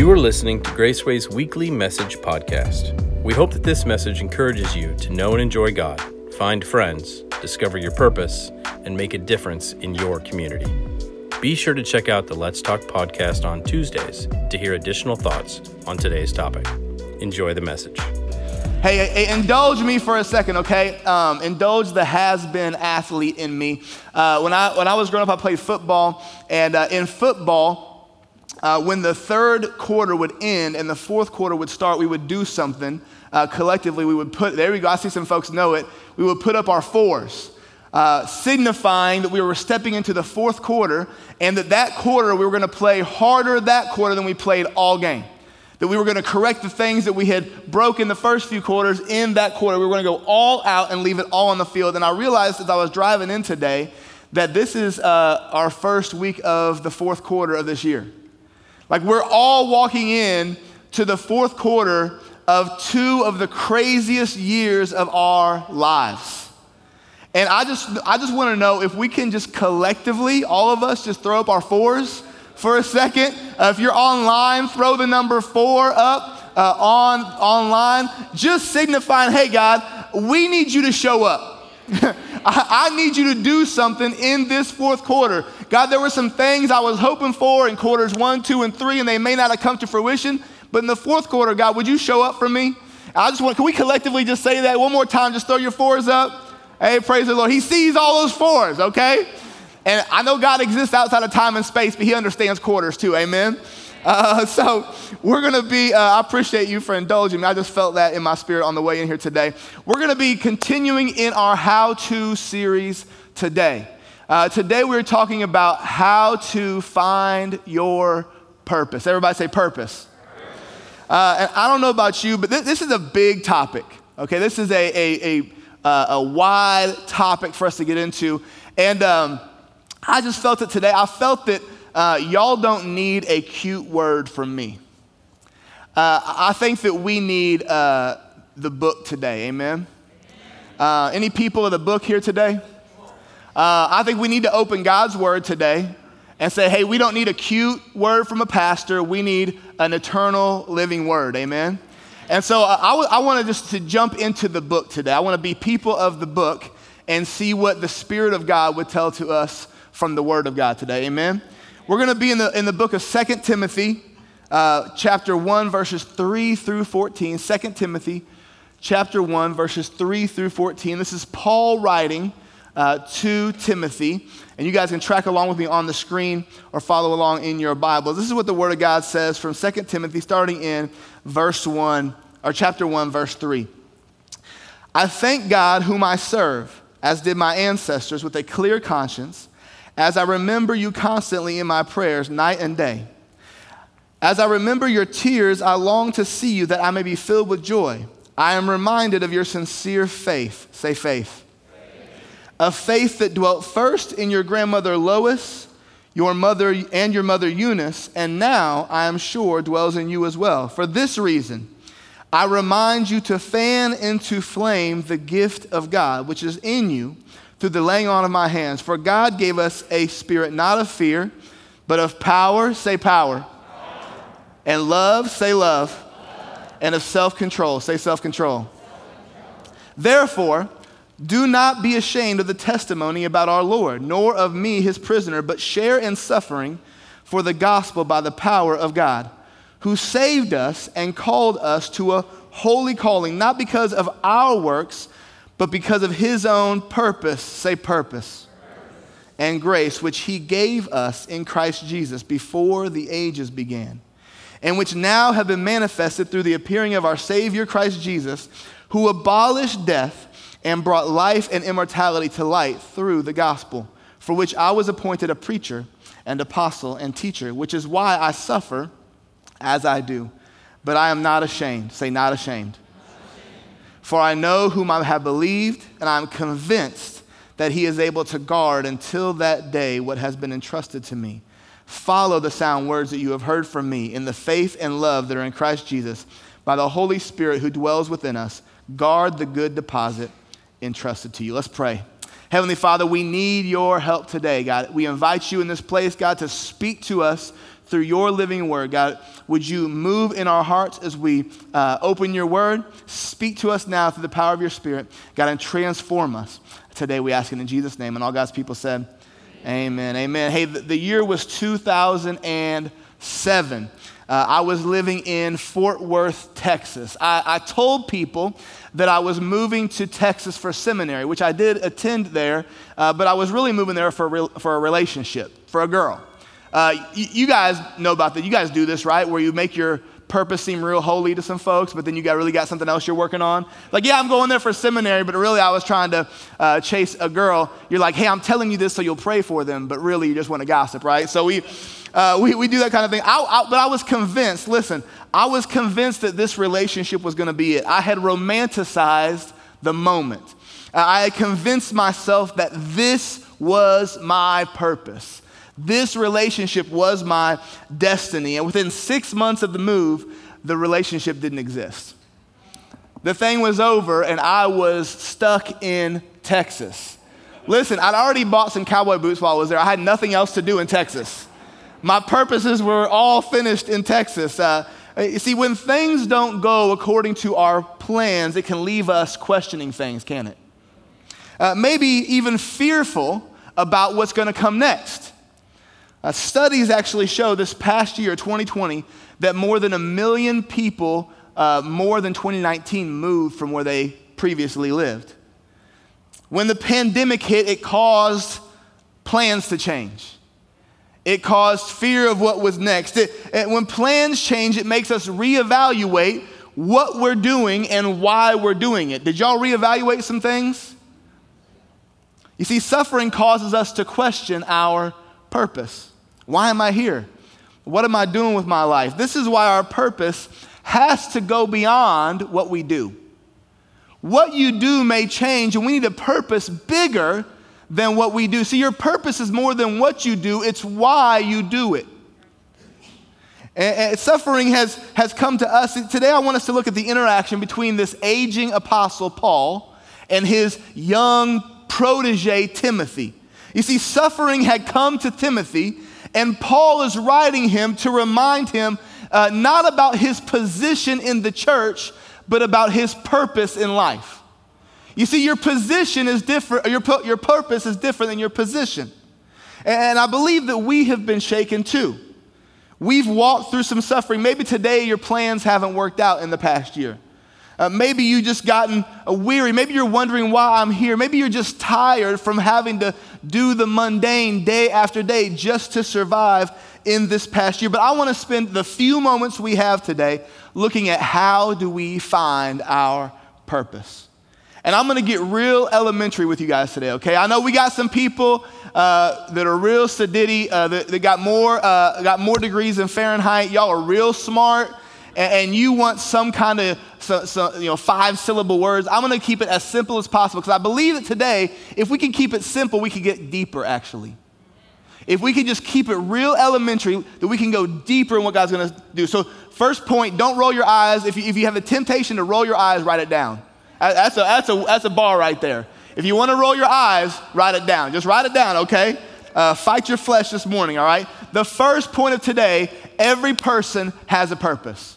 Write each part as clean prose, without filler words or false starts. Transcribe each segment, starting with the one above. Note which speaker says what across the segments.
Speaker 1: You are listening to Graceway's weekly message podcast. We hope that this message encourages you to know and enjoy God, find friends, discover your purpose, and make a difference in your community. Be sure to check out the Let's Talk podcast on Tuesdays to hear additional thoughts on today's topic. Enjoy the message.
Speaker 2: Hey, indulge me for a second, okay? Indulge the has-been athlete in me. When I was growing up, I played football, and in football, when the third quarter would end and the fourth quarter would start, we would do something collectively. We would there we go, I see some folks know it. We would put up our fours, signifying that we were stepping into the fourth quarter, and that quarter we were going to play harder that quarter than we played all game. That we were going to correct the things that we had broken the first few quarters in that quarter. We were going to go all out and leave it all on the field. And I realized as I was driving in today that this is our first week of the fourth quarter of this year. Like, we're all walking in to the fourth quarter of two of the craziest years of our lives. And I just want to know if we can just collectively, all of us, just throw up our fours for a second. If you're online, throw the number 4 up online, just signifying, hey, God, we need you to show up. I need you to do something in this fourth quarter. God, there were some things I was hoping for in quarters 1, 2, and 3, and they may not have come to fruition. But in the fourth quarter, God, would you show up for me? Can we collectively just say that one more time? Just throw your fours up. Hey, praise the Lord. He sees all those fours, okay? And I know God exists outside of time and space, but he understands quarters too, amen? So we're going to be, I appreciate you for indulging me. I just felt that in my spirit on the way in here today. We're going to be continuing in our how-to series today. Today we're talking about how to find your purpose. Everybody say purpose. And I don't know about you, but this is a big topic, okay? This is a wide topic for us to get into. And I just felt it today. I felt that y'all don't need a cute word from me. I think that we need the book today, amen? Any people of the book here today? I think we need to open God's word today and say, hey, we don't need a cute word from a pastor. We need an eternal living word, amen? And so I want to just to jump into the book today. I want to be people of the book and see what the Spirit of God would tell to us from the word of God today, amen? We're going to be in the book of 2 Timothy, chapter 1, verses 3 through 14. 2 Timothy, chapter 1, verses 3 through 14. This is Paul writing to Timothy. And you guys can track along with me on the screen or follow along in your Bible. This is what the Word of God says from 2 Timothy, starting in verse 1, or chapter 1, verse 3. I thank God whom I serve, as did my ancestors, with a clear conscience, as I remember you constantly in my prayers night and day. As I remember your tears, I long to see you that I may be filled with joy. I am reminded of your sincere faith. Say faith. A faith that dwelt first in your grandmother Lois, your mother Eunice, and now I am sure dwells in you as well. For this reason, I remind you to fan into flame the gift of God, which is in you, through the laying on of my hands. For God gave us a spirit not of fear, but of power, say power, and love, say love, and of self-control, say self-control. Therefore, do not be ashamed of the testimony about our Lord, nor of me, his prisoner, but share in suffering for the gospel by the power of God, who saved us and called us to a holy calling, not because of our works, but because of his own purpose, say purpose, and grace, which he gave us in Christ Jesus before the ages began, and which now have been manifested through the appearing of our Savior Christ Jesus, who abolished death and brought life and immortality to light through the gospel, for which I was appointed a preacher and apostle and teacher, which is why I suffer as I do. But I am not ashamed, say not ashamed. For I know whom I have believed, and I am convinced that he is able to guard until that day what has been entrusted to me. Follow the sound words that you have heard from me in the faith and love that are in Christ Jesus. By the Holy Spirit who dwells within us, guard the good deposit entrusted to you. Let's pray. Heavenly Father, we need your help today, God. We invite you in this place, God, to speak to us through your living word. God, would you move in our hearts as we open your word? Speak to us now through the power of your Spirit, God, and transform us. Today we ask it in Jesus' name. And all God's people said, amen, amen. Hey, the year was 2007. I was living in Fort Worth, Texas. I told people that I was moving to Texas for seminary, which I did attend there, but I was really moving there for a relationship, for a girl. You guys know about that. You guys do this, right? Where you make your purpose seem real holy to some folks, but then you really got something else you're working on. Like, yeah, I'm going there for seminary, but really I was trying to chase a girl. You're like, hey, I'm telling you this so you'll pray for them, but really you just want to gossip, right? So we do that kind of thing. But I was convinced, listen, I was convinced that this relationship was going to be it. I had romanticized the moment. I had convinced myself that this was my purpose. This relationship was my destiny. And within 6 months of the move, the relationship didn't exist. The thing was over and I was stuck in Texas. Listen, I'd already bought some cowboy boots while I was there. I had nothing else to do in Texas. My purposes were all finished in Texas. You see, when things don't go according to our plans, it can leave us questioning things, can't it? Maybe even fearful about what's going to come next. Studies actually show this past year, 2020, that more than 1 million people, more than 2019, moved from where they previously lived. When the pandemic hit, it caused plans to change. It caused fear of what was next. When plans change, it makes us reevaluate what we're doing and why we're doing it. Did y'all reevaluate some things? You see, suffering causes us to question our purpose. Why am I here? What am I doing with my life? This is why our purpose has to go beyond what we do. What you do may change, and we need a purpose bigger than what we do. See, your purpose is more than what you do, it's why you do it. And suffering has come to us. Today I want us to look at the interaction between this aging apostle Paul and his young protege Timothy. You see, suffering had come to Timothy, and Paul is writing him to remind him not about his position in the church, but about his purpose in life. You see, your position is different, your purpose is different than your position. And I believe that we have been shaken too. We've walked through some suffering. Maybe today your plans haven't worked out in the past year. Maybe you just gotten weary. Maybe you're wondering why I'm here. Maybe you're just tired from having to do the mundane day after day just to survive in this past year. But I want to spend the few moments we have today looking at how do we find our purpose. And I'm going to get real elementary with you guys today, okay? I know we got some people that are real sedity, that got more degrees than Fahrenheit. Y'all are real smart. And you want some kind of 5-syllable words. I'm going to keep it as simple as possible because I believe that today, if we can keep it simple, we can get deeper actually. If we can just keep it real elementary, that we can go deeper in what God's going to do. So first point, don't roll your eyes. If you have a temptation to roll your eyes, write it down. That's a bar right there. If you want to roll your eyes, write it down. Just write it down, okay? Fight your flesh this morning, all right? The first point of today, every person has a purpose.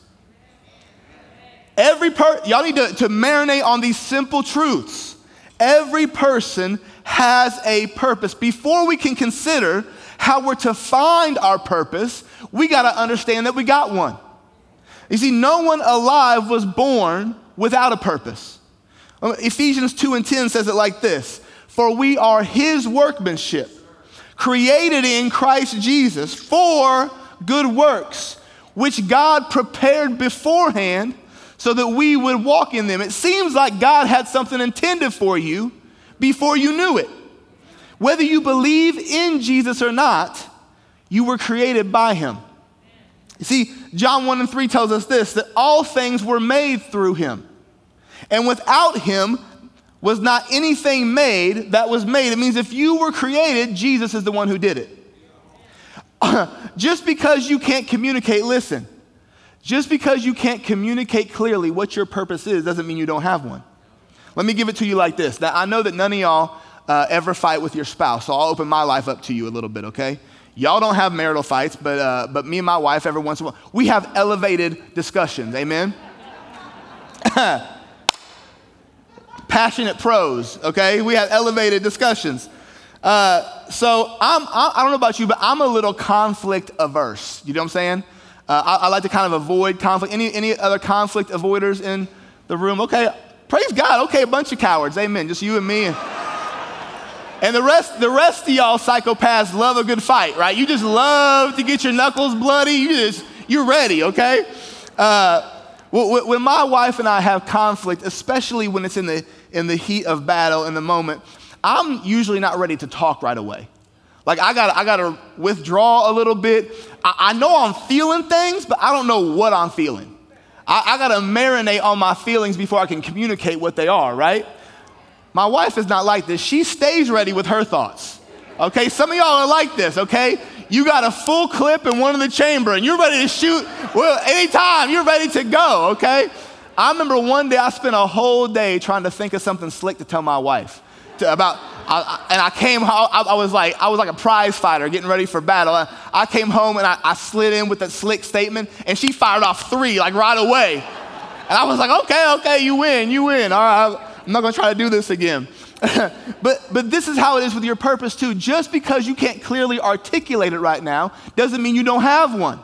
Speaker 2: Y'all need to marinate on these simple truths. Every person has a purpose. Before we can consider how we're to find our purpose, we got to understand that we got one. You see, no one alive was born without a purpose. Ephesians 2:10 says it like this: for we are his workmanship, created in Christ Jesus for good works, which God prepared beforehand so that we would walk in them. It seems like God had something intended for you before you knew it. Whether you believe in Jesus or not, you were created by him. You see, John 1:3 tells us this, that all things were made through him. And without him was not anything made that was made. It means if you were created, Jesus is the one who did it. Just because you can't communicate, listen, just because you can't communicate clearly what your purpose is doesn't mean you don't have one. Let me give it to you like this. Now, I know that none of y'all ever fight with your spouse, so I'll open my life up to you a little bit, okay? Y'all don't have marital fights, but me and my wife, every once in a while, we have elevated discussions, amen? Passionate prose, okay? We have elevated discussions. So I don't know about you, but I'm a little conflict averse. You know what I'm saying? I like to kind of avoid conflict. Any other conflict avoiders in the room? Okay, praise God. Okay, a bunch of cowards. Amen. Just you and me. And the rest of y'all psychopaths love a good fight, right? You just love to get your knuckles bloody. You're ready, okay? When my wife and I have conflict, especially when it's in the heat of battle, in the moment, I'm usually not ready to talk right away. Like I gotta withdraw a little bit. I know I'm feeling things, but I don't know what I'm feeling. I gotta marinate on my feelings before I can communicate what they are, right? My wife is not like this. She stays ready with her thoughts, okay? Some of y'all are like this, okay? You got a full clip in one in the chamber and you're ready to shoot. Well, anytime you're ready to go, okay? I remember one day I spent a whole day trying to think of something slick to tell my wife about. And I came home, I was like a prize fighter getting ready for battle. I came home and I slid in with that slick statement and she fired off 3 like right away. And I was like, okay, you win. All right, I'm not gonna try to do this again. but this is how it is with your purpose too. Just because you can't clearly articulate it right now doesn't mean you don't have one.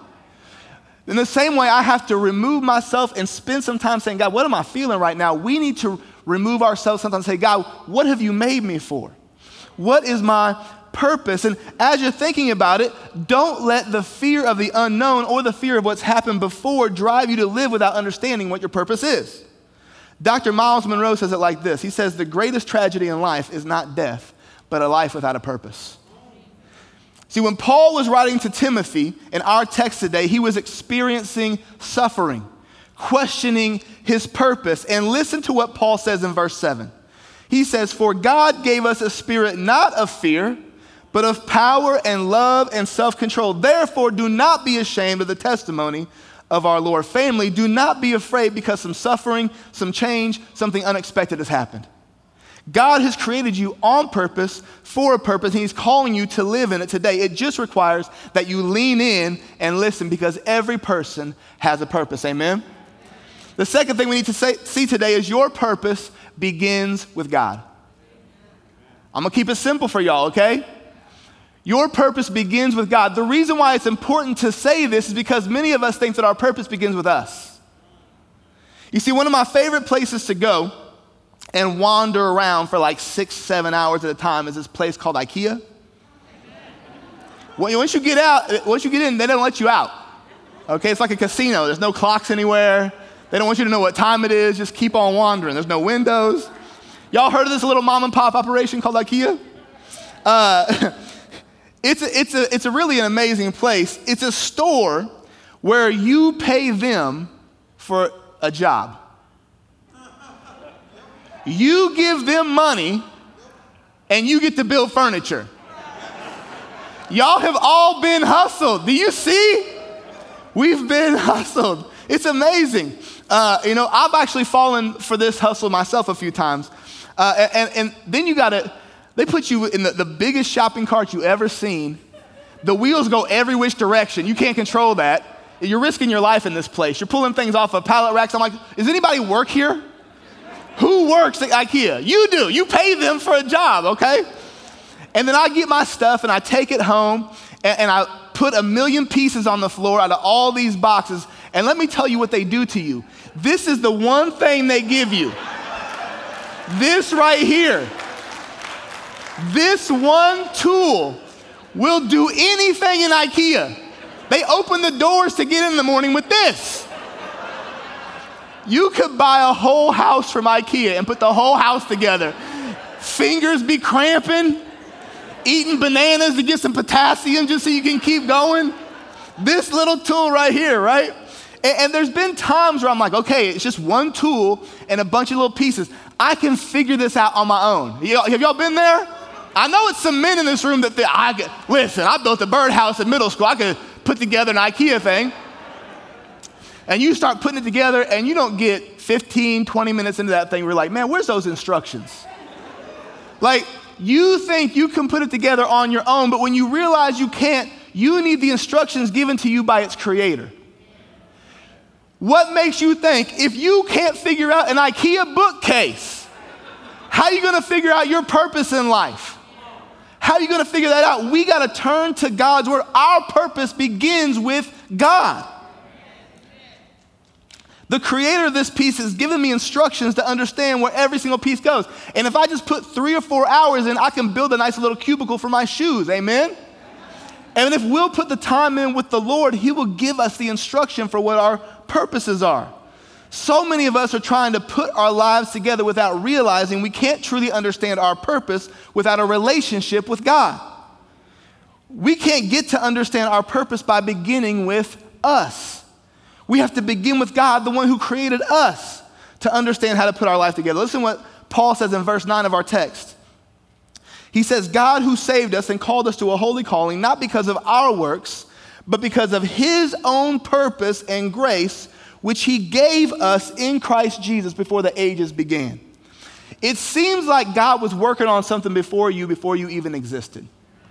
Speaker 2: In the same way, I have to remove myself and spend some time saying, God, what am I feeling right now? We need to remove ourselves sometimes and say, God, what have you made me for? What is my purpose? And as you're thinking about it, don't let the fear of the unknown or the fear of what's happened before drive you to live without understanding what your purpose is. Dr. Miles Monroe says it like this. He says, the greatest tragedy in life is not death, but a life without a purpose. See, when Paul was writing to Timothy in our text today, he was experiencing suffering, questioning his purpose. And listen to what Paul says in verse 7. He says, for God gave us a spirit not of fear, but of power and love and self-control. Therefore, do not be ashamed of the testimony of our Lord. Family, do not be afraid because some suffering, some change, something unexpected has happened. God has created you on purpose, for a purpose, and he's calling you to live in it today. It just requires that you lean in and listen because every person has a purpose, amen? The second thing we need to see today is your purpose begins with God. I'm gonna keep it simple for y'all, okay? Your purpose begins with God. The reason why it's important to say this is because many of us think that our purpose begins with us. You see, one of my favorite places to go and wander around for like 6-7 hours at a time is this place called IKEA. Once you get in, they don't let you out. Okay, it's like a casino. There's no clocks anywhere. They don't want you to know what time it is. Just keep on wandering. There's no windows. Y'all heard of this little mom and pop operation called IKEA? It's a really an amazing place. It's a store where you pay them for a job. You give them money and you get to build furniture. Y'all have all been hustled. Do you see? We've been hustled. It's amazing. I've actually fallen for this hustle myself a few times. And then they put you in the biggest shopping cart you ever seen. The wheels go every which direction. You can't control that. You're risking your life in this place. You're pulling things off of pallet racks. I'm like, does anybody work here? Who works at IKEA? You do. You pay them for a job, okay? And then I get my stuff and I take it home and I put 1 million pieces on the floor out of all these boxes. And let me tell you what they do to you. This is the one thing they give you. This right here. This one tool will do anything in IKEA. They open the doors to get in the morning with this. You could buy a whole house from IKEA and put the whole house together. Fingers be cramping, eating bananas to get some potassium just so you can keep going. This little tool right here, right? And there's been times where I'm like, okay, it's just one tool and a bunch of little pieces. I can figure this out on my own. Have y'all been there? I know it's some men in this room that think, listen, I built a birdhouse in middle school. I could put together an IKEA thing. And you start putting it together and you don't get 15, 20 minutes into that thing. We're like, man, where's those instructions? Like, you think you can put it together on your own, but when you realize you can't, you need the instructions given to you by its creator. What makes you think if you can't figure out an IKEA bookcase, how are you going to figure out your purpose in life? How are you going to figure that out? We got to turn to God's word. Our purpose begins with God. The creator of this piece has given me instructions to understand where every single piece goes. And if I just put 3 or 4 hours in, I can build a nice little cubicle for my shoes. Amen? And if we'll put the time in with the Lord, he will give us the instruction for what our purposes are. So many of us are trying to put our lives together without realizing we can't truly understand our purpose without a relationship with God. We can't get to understand our purpose by beginning with us. We have to begin with God, the one who created us, to understand how to put our life together. Listen what Paul says in verse 9 of our text. He says, God who saved us and called us to a holy calling, not because of our works, but because of his own purpose and grace, which he gave us in Christ Jesus before the ages began. It seems like God was working on something before you even existed.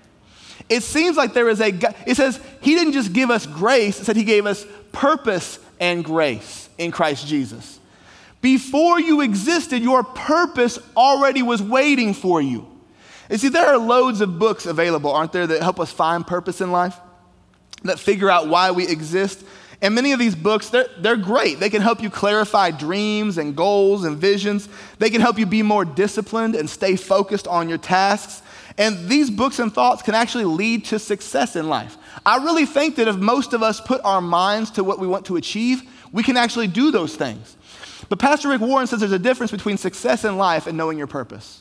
Speaker 2: It seems like there is it says he didn't just give us grace, it said he gave us purpose and grace in Christ Jesus. Before you existed, your purpose already was waiting for you. You see, there are loads of books available, aren't there, that help us find purpose in life, that figure out why we exist. And many of these books, they're great. They can help you clarify dreams and goals and visions. They can help you be more disciplined and stay focused on your tasks. And these books and thoughts can actually lead to success in life. I really think that if most of us put our minds to what we want to achieve, we can actually do those things. But Pastor Rick Warren says there's a difference between success in life and knowing your purpose.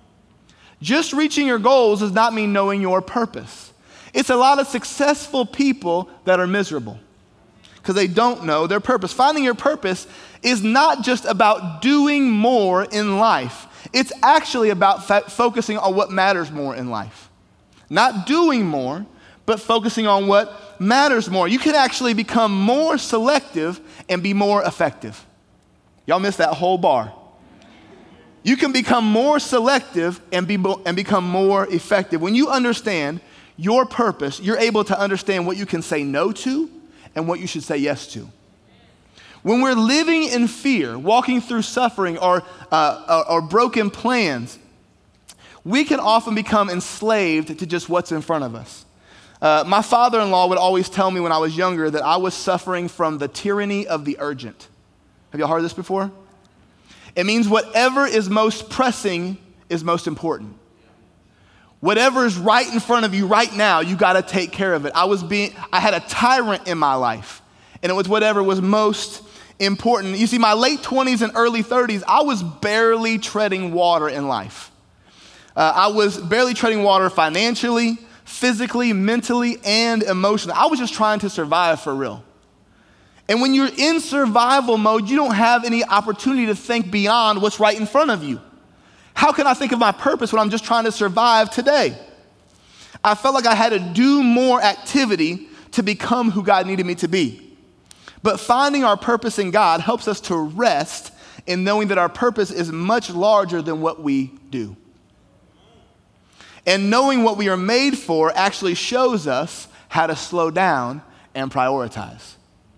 Speaker 2: Just reaching your goals does not mean knowing your purpose. It's a lot of successful people that are miserable because they don't know their purpose. Finding your purpose is not just about doing more in life. It's actually about focusing on what matters more in life. Not doing more, but focusing on what matters more. You can actually become more selective and be more effective. Y'all missed that whole bar. You can become more selective and become more effective. When you understand your purpose, you're able to understand what you can say no to and what you should say yes to. When we're living in fear, walking through suffering or broken plans, we can often become enslaved to just what's in front of us. My father-in-law would always tell me when I was younger that I was suffering from the tyranny of the urgent. Have y'all heard this before? It means whatever is most pressing is most important. Whatever is right in front of you right now, you got to take care of it. I had a tyrant in my life, and it was whatever was most important. You see, my late 20s and early 30s, I was barely treading water in life. I was barely treading water financially, physically, mentally, and emotionally. I was just trying to survive for real. And when you're in survival mode, you don't have any opportunity to think beyond what's right in front of you. How can I think of my purpose when I'm just trying to survive today? I felt like I had to do more activity to become who God needed me to be. But finding our purpose in God helps us to rest in knowing that our purpose is much larger than what we do. And knowing what we are made for actually shows us how to slow down and prioritize.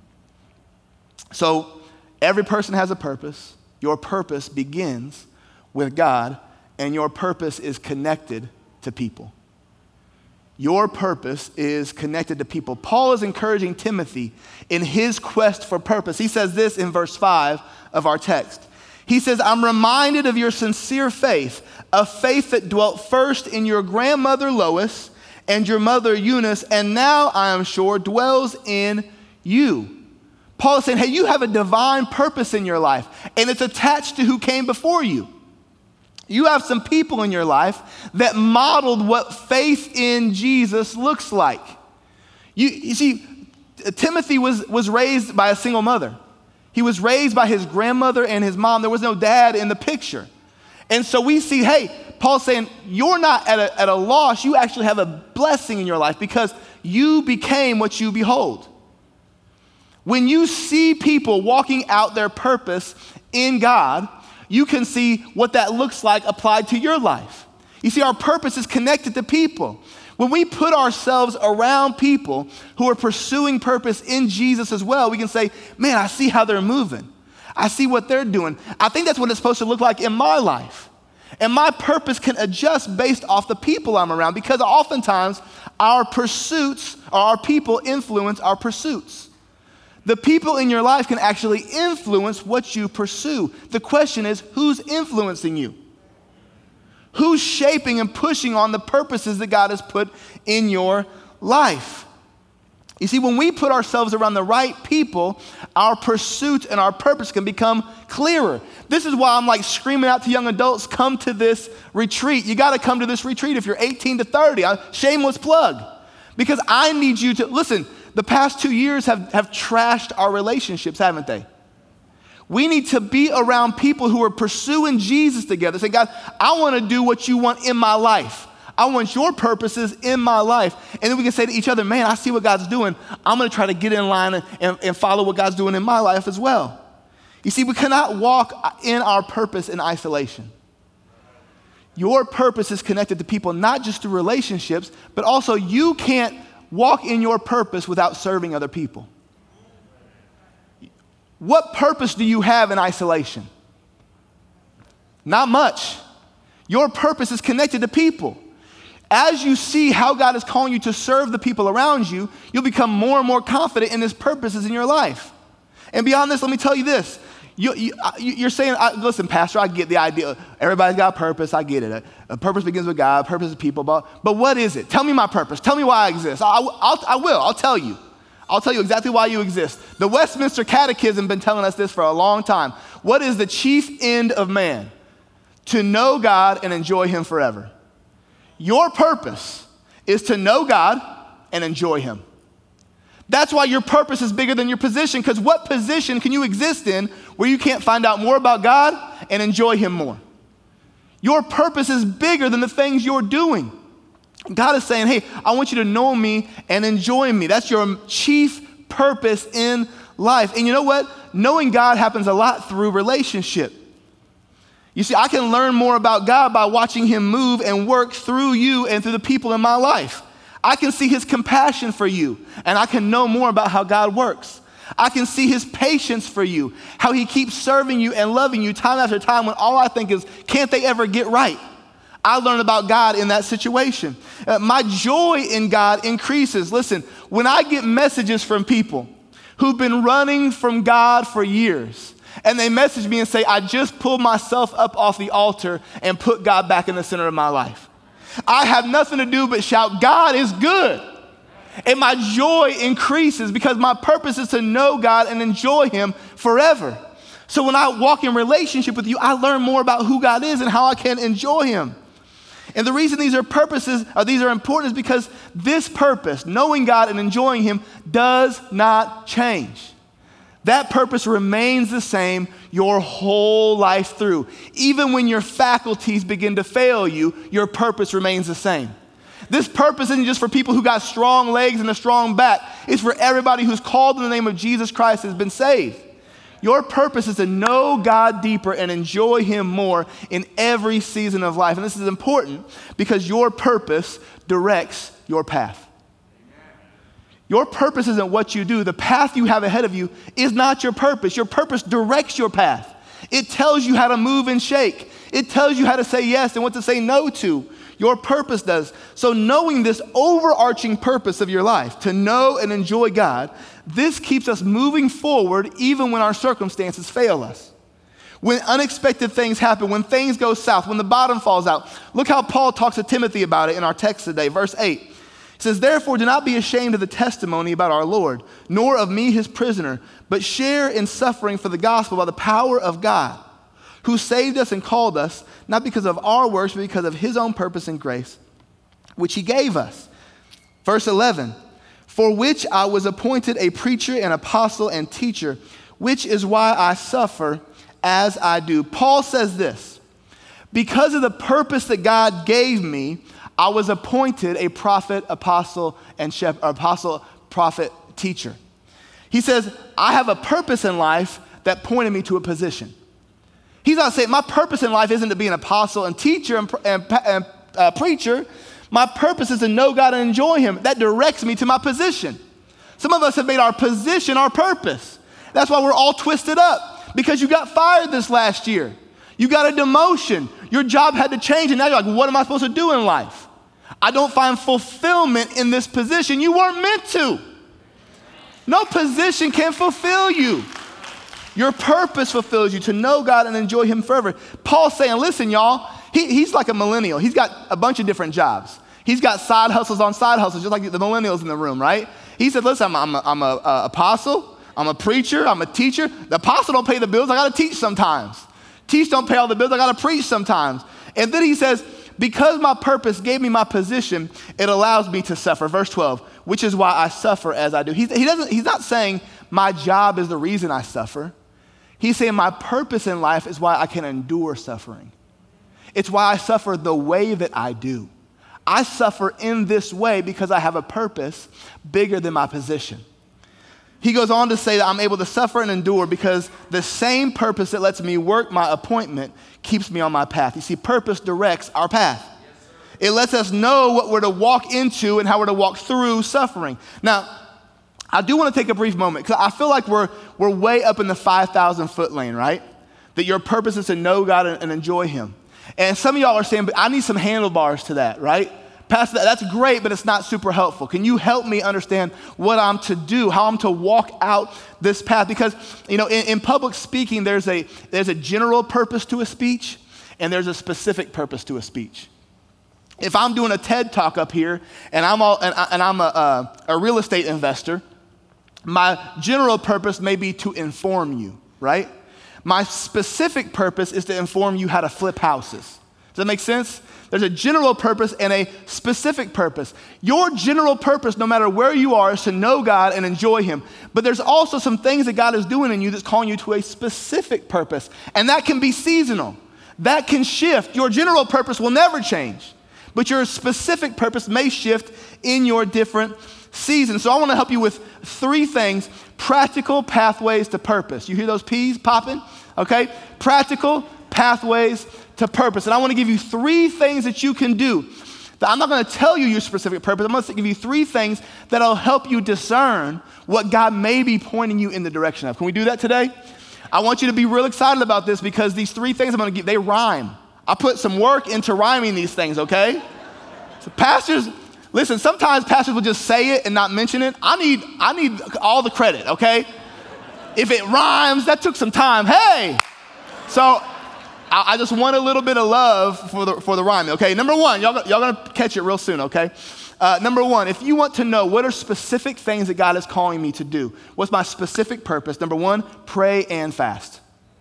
Speaker 2: So every person has a purpose. Your purpose begins with God, and your purpose is connected to people. Your purpose is connected to people. Paul is encouraging Timothy in his quest for purpose. He says this in verse 5 of our text. He says, I'm reminded of your sincere faith, a faith that dwelt first in your grandmother Lois and your mother Eunice, and now, I am sure, dwells in you. Paul is saying, hey, you have a divine purpose in your life, and it's attached to who came before you. You have some people in your life that modeled what faith in Jesus looks like. You see, Timothy was raised by a single mother. He was raised by his grandmother and his mom. There was no dad in the picture. And so we see, hey, Paul's saying, you're not at a loss. You actually have a blessing in your life because you became what you behold. When you see people walking out their purpose in God, you can see what that looks like applied to your life. You see, our purpose is connected to people. When we put ourselves around people who are pursuing purpose in Jesus as well, we can say, man, I see how they're moving. I see what they're doing. I think that's what it's supposed to look like in my life. And my purpose can adjust based off the people I'm around, because oftentimes our pursuits or our people influence our pursuits. The people in your life can actually influence what you pursue. The question is, who's influencing you? Who's shaping and pushing on the purposes that God has put in your life? You see, when we put ourselves around the right people, our pursuit and our purpose can become clearer. This is why I'm like screaming out to young adults, come to this retreat. You got to come to this retreat if you're 18 to 30. Shameless plug. Because I need you to, listen, the past 2 years have trashed our relationships, haven't they? We need to be around people who are pursuing Jesus together. Say, God, I want to do what you want in my life. I want your purposes in my life. And then we can say to each other, man, I see what God's doing. I'm going to try to get in line and follow what God's doing in my life as well. You see, we cannot walk in our purpose in isolation. Your purpose is connected to people, not just through relationships, but also you can't walk in your purpose without serving other people. What purpose do you have in isolation? Not much. Your purpose is connected to people. As you see how God is calling you to serve the people around you, you'll become more and more confident in His purposes in your life. And beyond this, let me tell you this. You're saying, listen, Pastor, I get the idea. Everybody's got a purpose. I get it. A purpose begins with God. Purpose is people. But what is it? Tell me my purpose. Tell me why I exist. I will. I'll tell you. I'll tell you exactly why you exist. The Westminster Catechism has been telling us this for a long time. What is the chief end of man? To know God and enjoy Him forever. Your purpose is to know God and enjoy Him. That's why your purpose is bigger than your position, because what position can you exist in where you can't find out more about God and enjoy Him more? Your purpose is bigger than the things you're doing. God is saying, hey, I want you to know me and enjoy me. That's your chief purpose in life. And you know what? Knowing God happens a lot through relationship. You see, I can learn more about God by watching Him move and work through you and through the people in my life. I can see His compassion for you, and I can know more about how God works. I can see His patience for you, how He keeps serving you and loving you time after time when all I think is, can't they ever get right? I learn about God in that situation. My joy in God increases. Listen, when I get messages from people who've been running from God for years, and they message me and say, I just pulled myself up off the altar and put God back in the center of my life. I have nothing to do but shout, God is good. And my joy increases because my purpose is to know God and enjoy Him forever. So when I walk in relationship with you, I learn more about who God is and how I can enjoy Him. And the reason these are important is because this purpose, knowing God and enjoying Him, does not change. That purpose remains the same your whole life through. Even when your faculties begin to fail you, your purpose remains the same. This purpose isn't just for people who got strong legs and a strong back. It's for everybody who's called in the name of Jesus Christ and has been saved. Your purpose is to know God deeper and enjoy Him more in every season of life. And this is important because your purpose directs your path. Your purpose isn't what you do. The path you have ahead of you is not your purpose. Your purpose directs your path. It tells you how to move and shake. It tells you how to say yes and what to say no to. Your purpose does. So knowing this overarching purpose of your life, to know and enjoy God, this keeps us moving forward even when our circumstances fail us. When unexpected things happen, when things go south, when the bottom falls out. Look how Paul talks to Timothy about it in our text today, verse 8. It says, therefore, do not be ashamed of the testimony about our Lord, nor of me, His prisoner, but share in suffering for the gospel by the power of God, who saved us and called us, not because of our works, but because of His own purpose and grace, which He gave us. Verse 11, for which I was appointed a preacher and apostle and teacher, which is why I suffer as I do. Paul says this, because of the purpose that God gave me, I was appointed a prophet, apostle, and prophet, teacher. He says, I have a purpose in life that pointed me to a position. He's not saying my purpose in life isn't to be an apostle and teacher and preacher, My purpose is to know God and enjoy him. That directs me to my position. Some of us have made our position our purpose. That's why we're all twisted up, because you got fired this last year. You got a demotion. Your job had to change, and now you're like, what am I supposed to do in life? I don't find fulfillment in this position. You weren't meant to. No position can fulfill you. Your purpose fulfills you to know God and enjoy him forever. Paul's saying, listen, y'all, he's like a millennial. He's got a bunch of different jobs. He's got side hustles on side hustles, just like the millennials in the room, right? He said, listen, I'm an apostle. I'm a preacher. I'm a teacher. The apostle don't pay the bills. I got to teach sometimes. Teach don't pay all the bills. I got to preach sometimes. And then he says, because my purpose gave me my position, it allows me to suffer. Verse 12, which is why I suffer as I do. He's not saying my job is the reason I suffer. He's saying my purpose in life is why I can endure suffering. It's why I suffer the way that I do. I suffer in this way because I have a purpose bigger than my position. He goes on to say that I'm able to suffer and endure because the same purpose that lets me work my appointment keeps me on my path. You see, purpose directs our path. It lets us know what we're to walk into and how we're to walk through suffering. Now, I do want to take a brief moment because I feel like we're way up in the 5,000 foot lane, right? That your purpose is to know God and enjoy him. And some of y'all are saying, but I need some handlebars to that, right? Pastor, that's great, but it's not super helpful. Can you help me understand what I'm to do, how I'm to walk out this path? Because, you know, in public speaking, there's a general purpose to a speech, and there's a specific purpose to a speech. If I'm doing a TED Talk up here, and I'm a real estate investor, my general purpose may be to inform you, right? My specific purpose is to inform you how to flip houses. Does that make sense? There's a general purpose and a specific purpose. Your general purpose, no matter where you are, is to know God and enjoy him. But there's also some things that God is doing in you that's calling you to a specific purpose. And that can be seasonal. That can shift. Your general purpose will never change. But your specific purpose may shift in your different seasons. So I want to help you with 3 things. Practical pathways to purpose. You hear those P's popping? Okay? Practical pathways to purpose. And I want to give you 3 things that you can do. I'm not going to tell you your specific purpose. I'm going to give you 3 things that'll help you discern what God may be pointing you in the direction of. Can we do that today? I want you to be real excited about this because these 3 things I'm going to give, they rhyme. I put some work into rhyming these things, okay? So pastors, listen, sometimes pastors will just say it and not mention it. I need all the credit, okay? If it rhymes, that took some time. Hey! So I just want a little bit of love for the rhyme, okay? Number 1, y'all gonna catch it real soon, okay? Number 1, if you want to know what are specific things that God is calling me to do, what's my specific purpose? Number 1, pray and fast.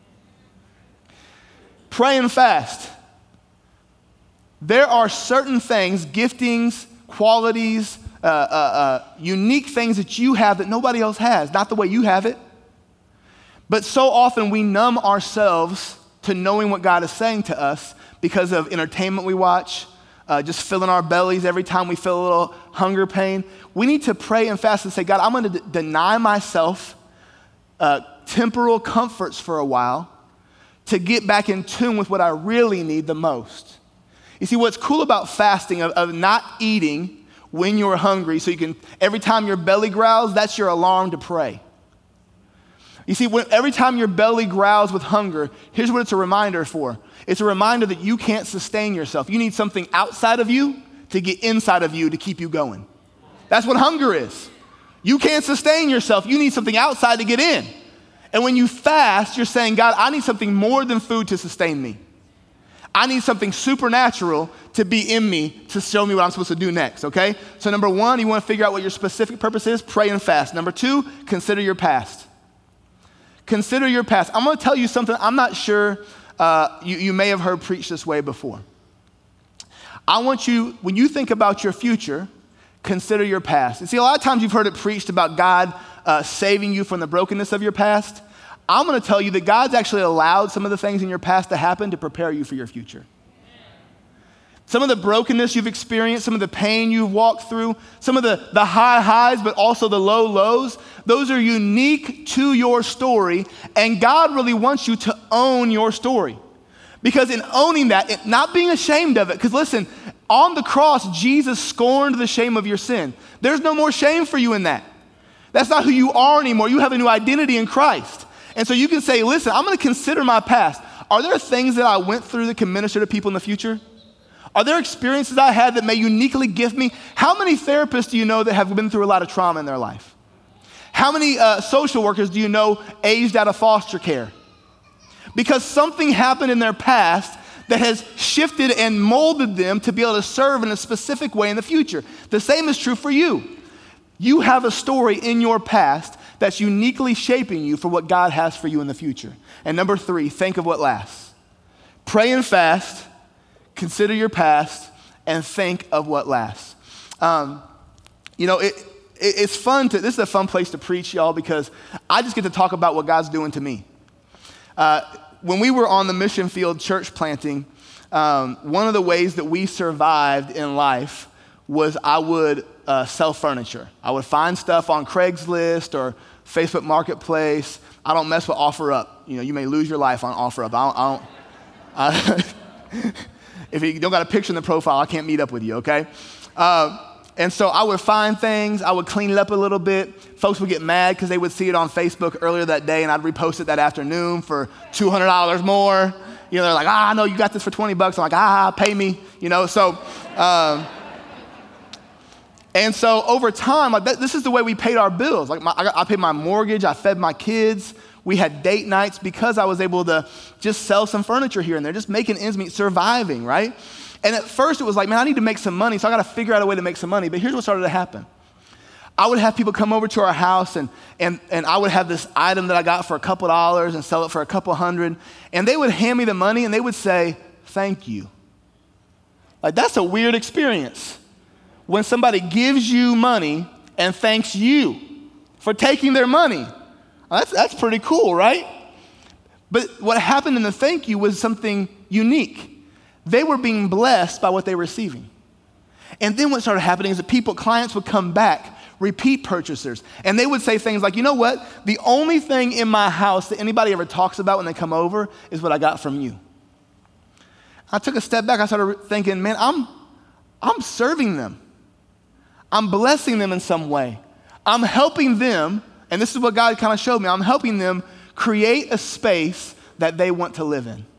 Speaker 2: Pray and fast. There are certain things, giftings, qualities, unique things that you have that nobody else has, not the way you have it. But so often we numb ourselves to knowing what God is saying to us because of entertainment we watch, just filling our bellies every time we feel a little hunger pain. We need to pray and fast and say, God, I'm going to deny myself temporal comforts for a while to get back in tune with what I really need the most. You see, what's cool about fasting, of not eating when you're hungry, so you can, every time your belly growls, that's your alarm to pray. You see, every time your belly growls with hunger, here's what it's a reminder for. It's a reminder that you can't sustain yourself. You need something outside of you to get inside of you to keep you going. That's what hunger is. You can't sustain yourself. You need something outside to get in. And when you fast, you're saying, God, I need something more than food to sustain me. I need something supernatural to be in me to show me what I'm supposed to do next, okay? So number 1, you want to figure out what your specific purpose is, pray and fast. Number 2, consider your past. Consider your past. I'm going to tell you something I'm not sure you may have heard preached this way before. I want you, when you think about your future, consider your past. And see, a lot of times you've heard it preached about God saving you from the brokenness of your past. I'm going to tell you that God's actually allowed some of the things in your past to happen to prepare you for your future. Some of the brokenness you've experienced, some of the pain you've walked through, some of the high highs, but also the low lows, those are unique to your story, and God really wants you to own your story. Because in owning that, not being ashamed of it, because listen, On the cross, Jesus scorned the shame of your sin. There's no more shame for you in that. That's not who you are anymore. You have a new identity in Christ. And so you can say, listen, I'm going to consider my past. Are there things that I went through that can minister to people in the future? Are there experiences I had that may uniquely gift me? How many therapists do you know that have been through a lot of trauma in their life? How many social workers do you know aged out of foster care? Because something happened in their past that has shifted and molded them to be able to serve in a specific way in the future. The same is true for you. You have a story in your past that's uniquely shaping you for what God has for you in the future. And number 3, think of what lasts. Pray and fast, consider your past, and think of what lasts. It's fun this is a fun place to preach, y'all, because I just get to talk about what God's doing to me. When we were on the mission field church planting, one of the ways that we survived in life was I would sell furniture. I would find stuff on Craigslist or Facebook Marketplace. I don't mess with OfferUp. You may lose your life on OfferUp. If you don't got a picture in the profile, I can't meet up with you, okay? And so I would find things, I would clean it up a little bit. Folks would get mad because they would see it on Facebook earlier that day, and I'd repost it that afternoon for $200 more. They're like, I know you got this for $20. I'm like, pay me. And so over time, this is the way we paid our bills. I paid my mortgage, I fed my kids. We had date nights because I was able to just sell some furniture here and there, just making ends meet, surviving, right? And at first it was like, man, I need to make some money, so I got to figure out a way to make some money. But here's what started to happen. I would have people come over to our house and I would have this item that I got for a couple dollars and sell it for a couple $100. And they would hand me the money and they would say, thank you. That's a weird experience. When somebody gives you money and thanks you for taking their money. That's pretty cool, right? But what happened in the thank you was something unique. They were being blessed by what they were receiving. And then what started happening is that clients would come back, repeat purchasers, and they would say things like, you know what? The only thing in my house that anybody ever talks about when they come over is what I got from you. I took a step back. I started thinking, man, I'm serving them. I'm blessing them in some way. I'm helping them, and this is what God kind of showed me. I'm helping them create a space that they want to live in.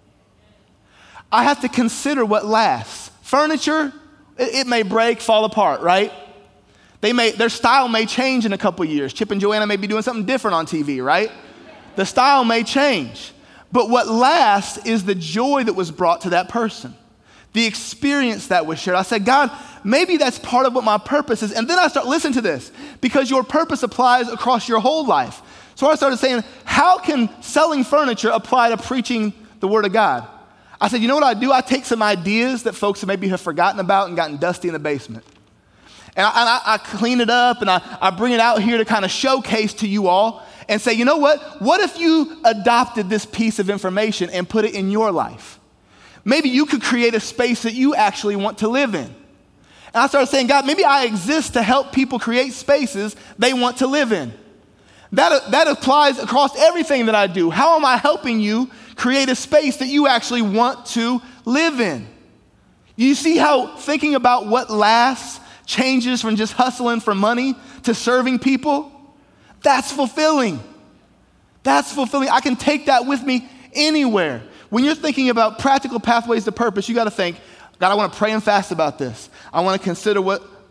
Speaker 2: I have to consider what lasts. Furniture, it may break, fall apart, right? Their style may change in a couple years. Chip and Joanna may be doing something different on TV, right? The style may change. But what lasts is the joy that was brought to that person, the experience that was shared. I said, God, maybe that's part of what my purpose is. And then I start, listen to this, because your purpose applies across your whole life. So I started saying, how can selling furniture apply to preaching the Word of God? I said, you know what I do? I take some ideas that folks maybe have forgotten about and gotten dusty in the basement. And I clean it up and I bring it out here to kind of showcase to you all and say, you know what? What if you adopted this piece of information and put it in your life? Maybe you could create a space that you actually want to live in. And I started saying, God, maybe I exist to help people create spaces they want to live in. That applies across everything that I do. How am I helping you create a space that you actually want to live in? You see how thinking about what lasts changes from just hustling for money to serving people? That's fulfilling. That's fulfilling. I can take that with me anywhere. When you're thinking about practical pathways to purpose, you got to think, God, I want to pray and fast about this. I want to consider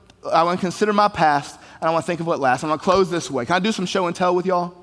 Speaker 2: my past, and I want to think of what lasts. I'm going to close this way. Can I do some show and tell with y'all?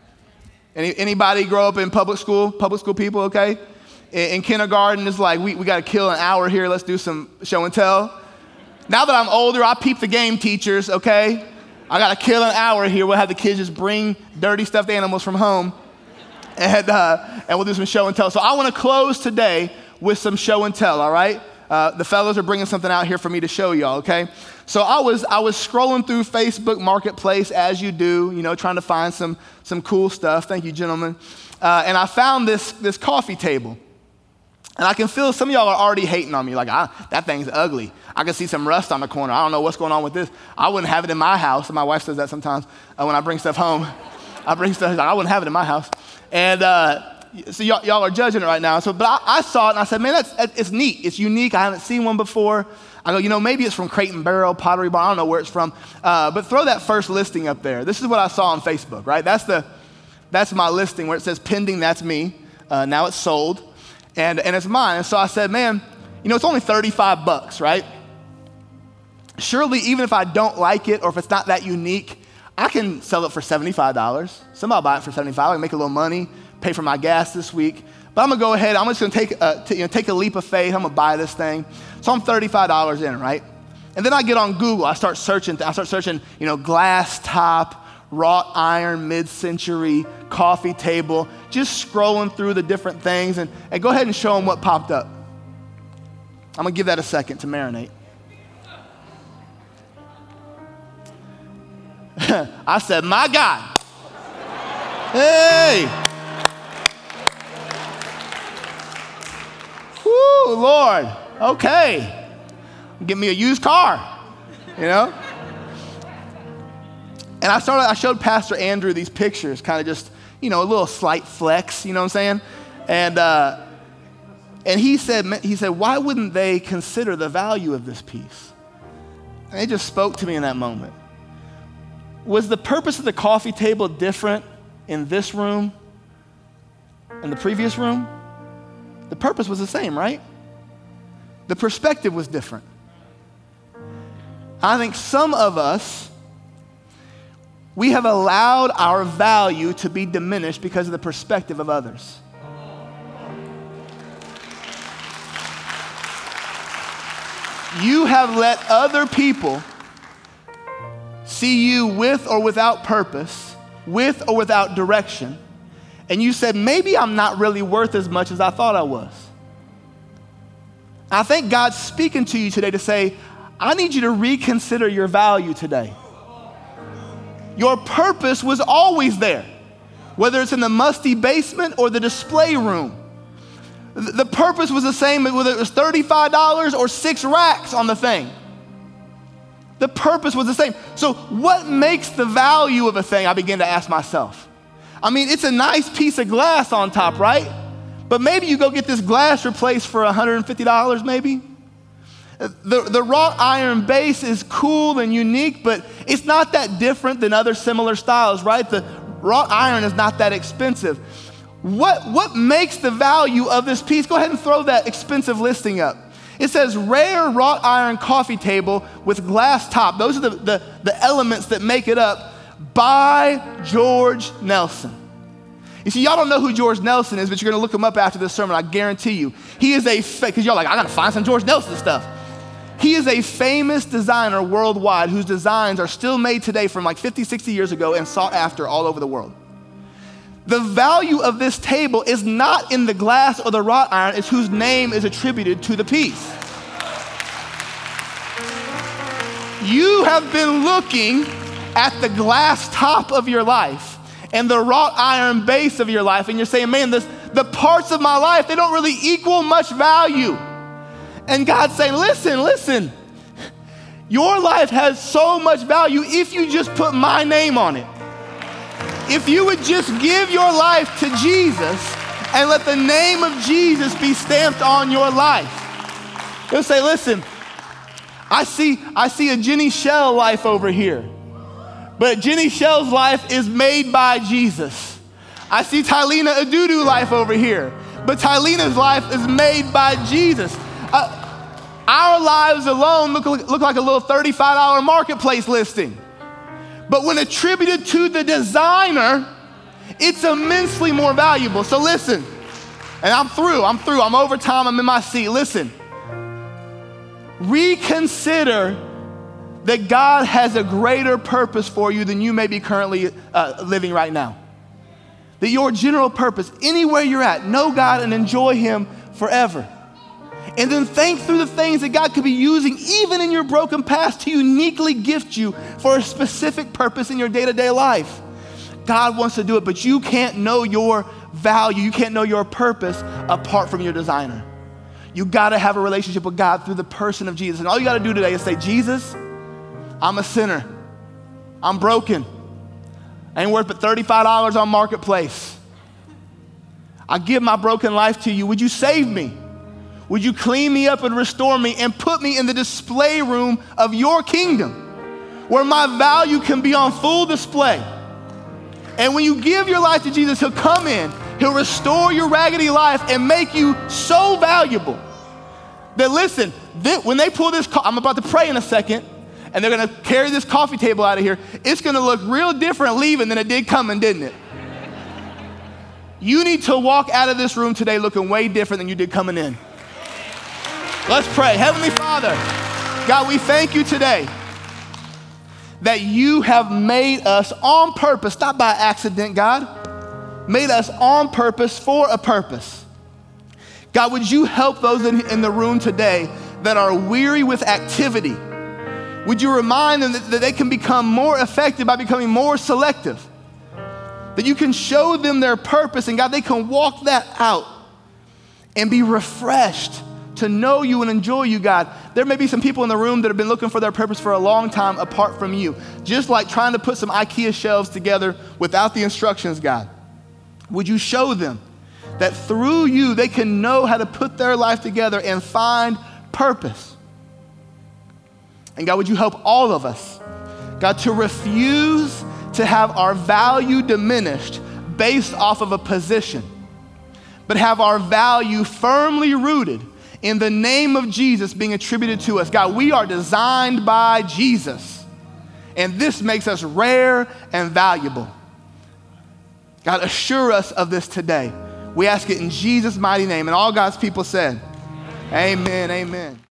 Speaker 2: Anybody grow up in public school people, okay? In kindergarten, it's like, we got to kill an hour here. Let's do some show and tell. Now that I'm older, I peep the game teachers, okay? I got to kill an hour here. We'll have the kids just bring dirty stuffed animals from home, and we'll do some show and tell. So I want to close today with some show and tell, all right? The fellows are bringing something out here for me to show y'all, okay? So I was scrolling through Facebook Marketplace, as you do, trying to find some cool stuff. Thank you, gentlemen. And I found this coffee table. And I can feel some of y'all are already hating on me, like, that thing's ugly. I can see some rust on the corner. I don't know what's going on with this. I wouldn't have it in my house. And my wife says that sometimes when I bring stuff home. I wouldn't have it in my house. And so y'all are judging it right now. But I saw it and I said, man, it's neat. It's unique. I haven't seen one before. I go, maybe it's from Crate and Barrel, Pottery Barn. I don't know where it's from. But throw that first listing up there. This is what I saw on Facebook, right? That's my listing where it says pending, that's me. Now it's sold. And it's mine. And so I said, man, it's only $35, right? Surely, even if I don't like it or if it's not that unique, I can sell it for $75. Somebody will buy it for $75. I can make a little money, pay for my gas this week. But I'm going to go ahead. I'm just going to take a leap of faith. I'm going to buy this thing. So I'm $35 in, right? And then I get on Google. I start searching, glass top, wrought iron, mid-century, coffee table, just scrolling through the different things. And go ahead and show them what popped up. I'm going to give that a second to marinate. I said, my God. Hey. Woo, Lord. Okay. Give me a used car, And I showed Pastor Andrew these pictures, kind of just, a little slight flex, you know what I'm saying? And he said, why wouldn't they consider the value of this piece? And it just spoke to me in that moment. Was the purpose of the coffee table different in this room and the previous room? The purpose was the same, right? The perspective was different. I think some of us, we have allowed our value to be diminished because of the perspective of others. You have let other people see you with or without purpose, with or without direction, and you said, maybe I'm not really worth as much as I thought I was. I think God's speaking to you today to say, I need you to reconsider your value today. Your purpose was always there, whether it's in the musty basement or the display room. The purpose was the same, whether it was $35 or 6 racks on the thing. The purpose was the same. So what makes the value of a thing, I began to ask myself. I mean, it's a nice piece of glass on top, right? But maybe you go get this glass replaced for $150 maybe. The wrought iron base is cool and unique, but it's not that different than other similar styles, right? The wrought iron is not that expensive. What makes the value of this piece? Go ahead and throw that expensive listing up. It says rare wrought iron coffee table with glass top. Those are the elements that make it up by George Nelson. You see, y'all don't know who George Nelson is, but you're going to look him up after this sermon, I guarantee you. He is because y'all like, I got to find some George Nelson stuff. He is a famous designer worldwide whose designs are still made today from like 50, 60 years ago and sought after all over the world. The value of this table is not in the glass or the wrought iron, it's whose name is attributed to the piece. You have been looking at the glass top of your life and the wrought iron base of your life, and you're saying, man, the parts of my life, they don't really equal much value. And God's saying, listen, your life has so much value if you just put my name on it. If you would just give your life to Jesus and let the name of Jesus be stamped on your life. You'll say, listen, I see a Jenny Shell life over here, but Jenny Shell's life is made by Jesus. I see Tylena Adudu life over here, but Tylena's life is made by Jesus. Our lives alone look like a little $35 marketplace listing. But when attributed to the designer, it's immensely more valuable. So listen, and I'm through, I'm over time, I'm in my seat. Listen, reconsider that God has a greater purpose for you than you may be currently living right now. That your general purpose, anywhere you're at, know God and enjoy Him forever. And then think through the things that God could be using even in your broken past to uniquely gift you for a specific purpose in your day-to-day life. God wants to do it, but you can't know your value, you can't know your purpose apart from your designer. You gotta have a relationship with God through the person of Jesus. And all you gotta do today is say, Jesus, I'm a sinner. I'm broken. I ain't worth but $35 on Marketplace. I give my broken life to you. Would you save me? Would you clean me up and restore me and put me in the display room of your kingdom where my value can be on full display? And when you give your life to Jesus, he'll come in, he'll restore your raggedy life and make you so valuable that, listen, when they pull this, I'm about to pray in a second, and they're gonna carry this coffee table out of here, it's gonna look real different leaving than it did coming, didn't it? You need to walk out of this room today looking way different than you did coming in. Let's pray. Heavenly Father, God, we thank you today that you have made us on purpose, not by accident, God, made us on purpose for a purpose. God, would you help those in the room today that are weary with activity? Would you remind them that they can become more effective by becoming more selective? That you can show them their purpose, and God, they can walk that out and be refreshed to know you and enjoy you, God. There may be some people in the room that have been looking for their purpose for a long time apart from you, just like trying to put some IKEA shelves together without the instructions, God. Would you show them that through you, they can know how to put their life together and find purpose? And God, would you help all of us, God, to refuse to have our value diminished based off of a position, but have our value firmly rooted in the name of Jesus being attributed to us. God, we are designed by Jesus, and this makes us rare and valuable. God, assure us of this today. We ask it in Jesus' mighty name. And all God's people said, amen, amen.